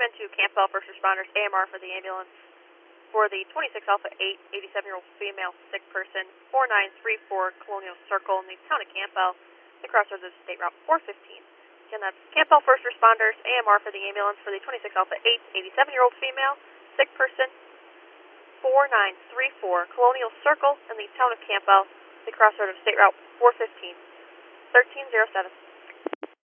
to Campbell First Responders, AMR for the ambulance for the 26 Alpha 8, 87-year-old female sick person, 4934 Colonial Circle in the town of Campbell, the crossroads of State Route 415. Again, that's Campbell First Responders, AMR for the ambulance for the 26 Alpha 8, 87-year-old female sick person, 4934 Colonial Circle in the town of Campbell, the crossroad of State Route 415, 1307.